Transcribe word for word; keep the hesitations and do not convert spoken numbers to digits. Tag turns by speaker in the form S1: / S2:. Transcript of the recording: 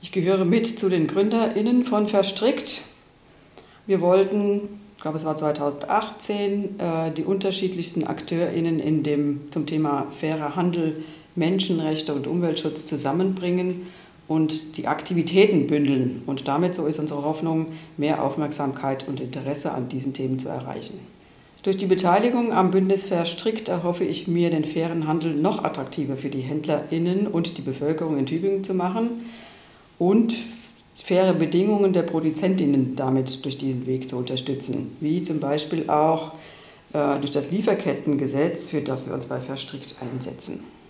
S1: Ich gehöre mit zu den GründerInnen von Verstrickt. Wir wollten, ich glaube es war zweitausendachtzehn, die unterschiedlichsten AkteurInnen in dem, zum Thema fairer Handel, Menschenrechte und Umweltschutz zusammenbringen und die Aktivitäten bündeln. Und damit, so ist unsere Hoffnung, mehr Aufmerksamkeit und Interesse an diesen Themen zu erreichen. Durch die Beteiligung am Bündnis Verstrickt erhoffe ich mir, den fairen Handel noch attraktiver für die HändlerInnen und die Bevölkerung in Tübingen zu machen und faire Bedingungen der ProduzentInnen damit durch diesen Weg zu unterstützen, wie zum Beispiel auch äh, durch das Lieferkettengesetz, für das wir uns bei Verstrickt einsetzen.